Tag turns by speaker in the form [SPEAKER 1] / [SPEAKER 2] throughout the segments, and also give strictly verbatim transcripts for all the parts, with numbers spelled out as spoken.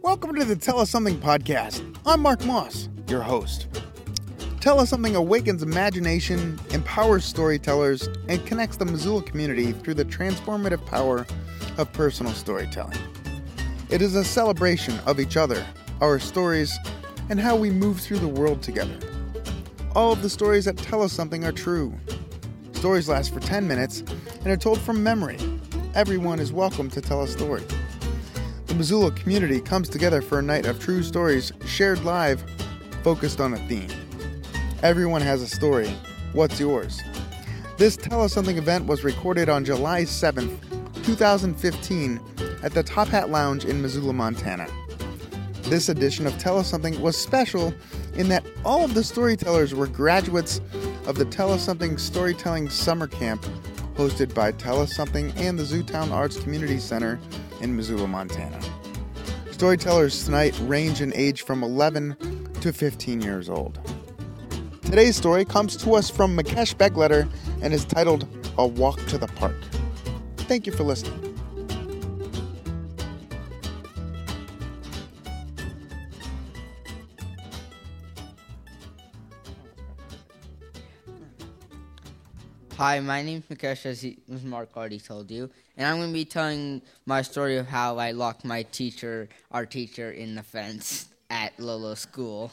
[SPEAKER 1] Welcome to the Tell Us Something podcast. I'm Mark Moss, your host. Tell Us Something awakens imagination, empowers storytellers, and connects the Missoula community through the transformative power of personal storytelling. It is a celebration of each other, our stories, and how we move through the world together. All of the stories that tell us something are true. Stories last for ten minutes and are told from memory. Everyone is welcome to tell a story. The Missoula community comes together for a night of true stories shared live, focused on a theme. Everyone has a story. What's yours? This Tell Us Something event was recorded on July seventh, twenty fifteen at the Top Hat Lounge in Missoula, Montana. This edition of Tell Us Something was special in that all of the storytellers were graduates of the Tell Us Something Storytelling Summer Camp hosted by Tell Us Something and the Zootown Arts Community Center in Missoula, Montana. Storytellers tonight range in age from eleven to fifteen years old. Today's story comes to us from Mukesh Begletter and is titled A Walk to the Park. Thank you for listening.
[SPEAKER 2] Hi, my name's Mukesh, as, he, as Mark already told you, and I'm going to be telling my story of how I locked my teacher, our teacher, in the fence at Lolo's school.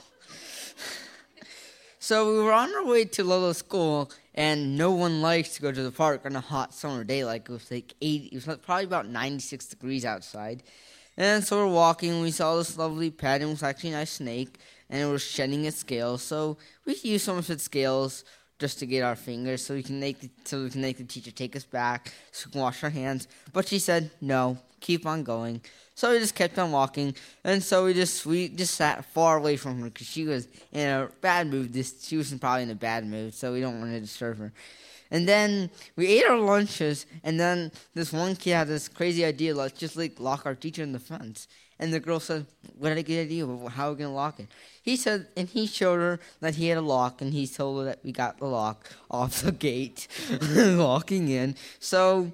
[SPEAKER 2] So we were on our way to Lolo's school, and no one likes to go to the park on a hot summer day. Like it was like eighty, it was probably about ninety-six degrees outside. And so we're walking, and we saw this lovely pet, and it was actually a nice snake, and it was shedding its scales. So we used some of its scales just to get our fingers, so we can make the, so we can make the teacher take us back, so we can wash our hands. But she said, no, keep on going. So we just kept on walking, and so we just we just sat far away from her because she was in a bad mood. This she was probably in a bad mood, so we don't want to disturb her. And then we ate our lunches, and then this one kid had this crazy idea, let's just like lock our teacher in the fence. And the girl said, what a good idea, how are we going to lock it? He said, and he showed her that he had a lock, and he told her that we got the lock off the gate, locking in. So,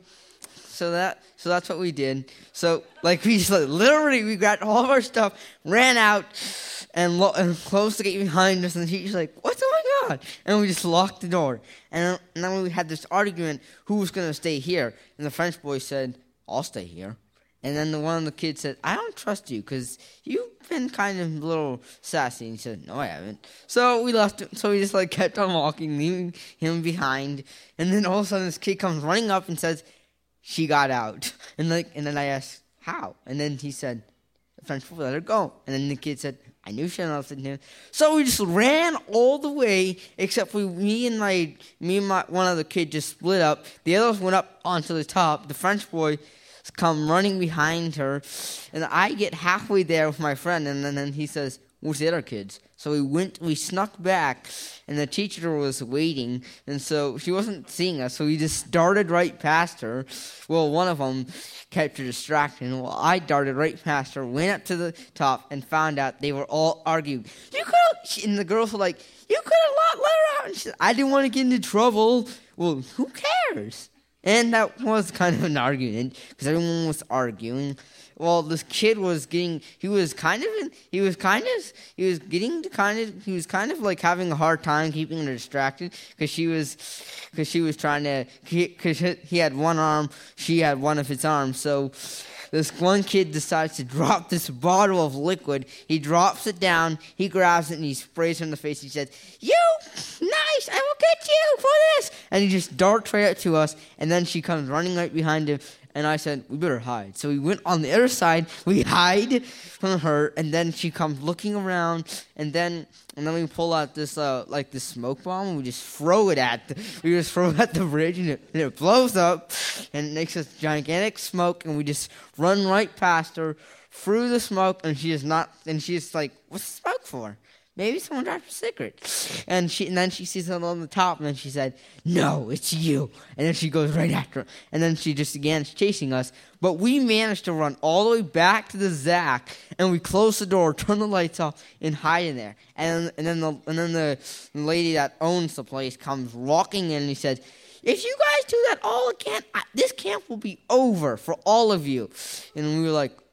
[SPEAKER 2] so that, so that's what we did. So, like, we just, like, literally, we got all of our stuff, ran out, and, lo- and closed the gate behind us, and the teacher's like, what's going on? And we just locked the door. And, and then we had this argument, who was going to stay here? And the French boy said, I'll stay here. And then the one of the kids said, I don't trust you because you've been kind of a little sassy. And he said, no, I haven't. So we left him. So we just like kept on walking, leaving him behind. And then all of a sudden this kid comes running up and says, she got out. And like, and then I asked, how? And then he said, the French boy let her go. And then the kid said, I knew she hadn't listened to him. So we just ran all the way, except for me and my, me and my, one other kid just split up. The others went up onto the top. The French boy come running behind her, and I get halfway there with my friend, and then, then he says, where's the other kids? So we went, we snuck back, and the teacher was waiting, and so she wasn't seeing us, so we just darted right past her. Well, one of them kept her distracted, well, I darted right past her, went up to the top, and found out they were all arguing. You could have, and the girls were like, you could have let her out, and she said, I didn't want to get into trouble. Well, who cares? And that was kind of an argument because everyone was arguing. Well, this kid was getting, he was kind of, he was kind of, he was getting to kind of, he was kind of like having a hard time keeping her distracted because she was, because she was trying to, because he had one arm, she had one of his arms. So this one kid decides to drop this bottle of liquid. He drops it down, he grabs it, and he sprays her in the face. He says, you, nice, I will get you for this. And he just darts right up to us, and then she comes running right behind him. And I said, we better hide. So we went on the other side. We hide from her, and then she comes looking around, and then and then we pull out this uh, like this smoke bomb, and we just throw it at the, we just throw it at the bridge, and it, and it blows up, and it makes this gigantic smoke, and we just run right past her through the smoke, and she is not, and she's like, what's the smoke for? Maybe someone dropped a secret. And she, and then she sees it on the top, and then she said, no, it's you. And then she goes right after her. And then she just began chasing us. But we managed to run all the way back to the Zach, and we closed the door, turned the lights off, and hide in there. And, and then the and then the lady that owns the place comes walking in, and he said, if you guys do that all again, I, this camp will be over for all of you. And we were like,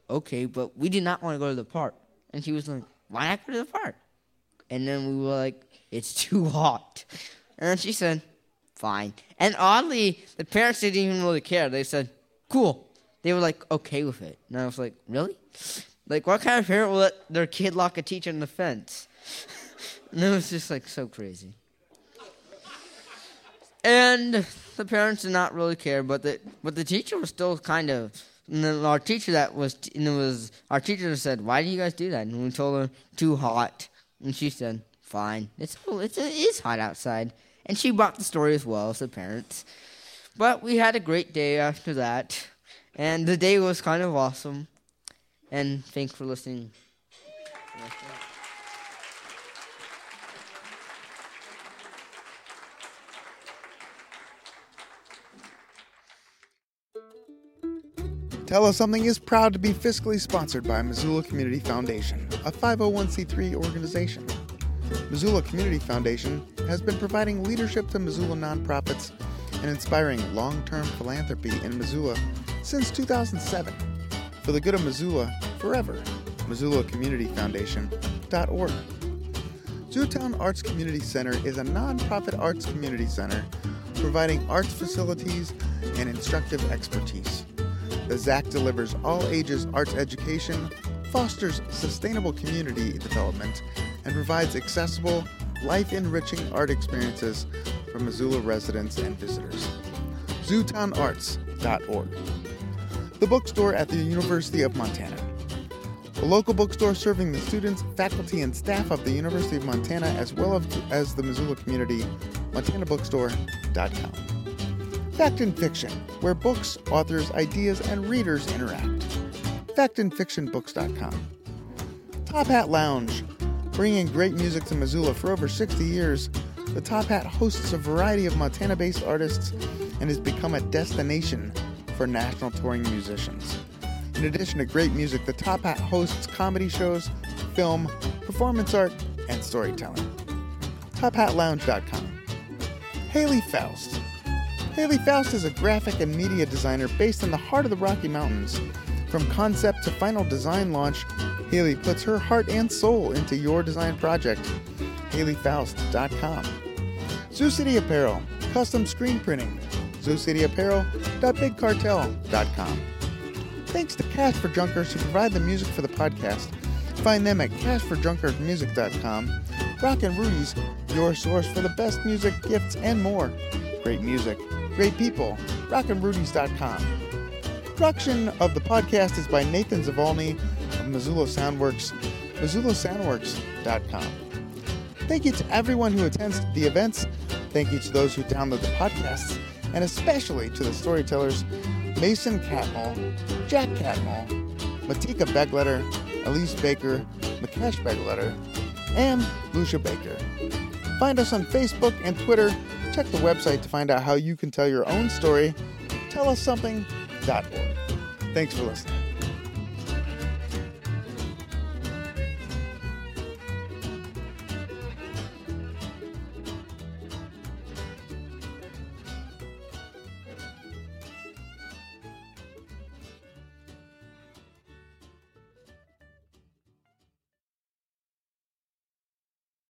[SPEAKER 2] okay, but we did not want to go to the park. And she was like, why not go to the park? And then we were like, it's too hot. And then she said, fine. And oddly, the parents didn't even really care. They said, cool. They were like, okay with it. And I was like, really? Like, what kind of parent will let their kid lock a teacher in the fence? And it was just like so crazy. And the parents did not really care, but the but the teacher was still kind of. And then our teacher that was and it was our teacher said, "Why do you guys do that?" And we told her, "Too hot." And she said, "Fine, it's it's it is hot outside." And she brought the story as well as the parents. But we had a great day after that, and the day was kind of awesome. And thanks for listening.
[SPEAKER 1] Tell Us Something is proud to be fiscally sponsored by Missoula Community Foundation, a five oh one c three organization. Missoula Community Foundation has been providing leadership to Missoula nonprofits and inspiring long-term philanthropy in Missoula since two thousand seven. For the good of Missoula, forever. Missoula Community Foundation dot org. Zootown Arts Community Center is a nonprofit arts community center providing arts facilities and instructive expertise. The Z A C delivers all ages arts education, fosters sustainable community development, and provides accessible, life-enriching art experiences for Missoula residents and visitors. Zootown Arts dot org. The bookstore at the University of Montana. A local bookstore serving the students, faculty, and staff of the University of Montana as well as the Missoula community, montana bookstore dot com. Fact and Fiction, where books, authors, ideas, and readers interact. fact and fiction books dot com. Top Hat Lounge, bringing great music to Missoula for over sixty years. The Top Hat hosts a variety of Montana-based artists and has become a destination for national touring musicians. In addition to great music, the Top Hat hosts comedy shows, film, performance art, and storytelling. top hat lounge dot com. Haley Faust. Haley Faust is a graphic and media designer based in the heart of the Rocky Mountains. From concept to final design launch, Haley puts her heart and soul into your design project. haley faust dot com. Zoo City Apparel, custom screen printing. zoo city apparel dot big cartel dot com. Thanks to Cash for Junkers who provide the music for the podcast. Find them at cash for junkers music dot com. Rockin' Rudy's, your source for the best music, gifts, and more. Great music, great people. rockin rudies dot com. Production of the podcast is by Nathan Zavalny of Missoula Soundworks, missoula soundworks dot com. Thank you to everyone who attends the events. Thank you to those who download the podcasts, and especially to the storytellers Mason Catmull, Jack Catmull, Matika Begletter, Elise Baker, Makesh Begletter, and Lucia Baker. Find us on Facebook and Twitter. Check the website to find out how you can tell your own story. tell us something dot org. Thanks for listening.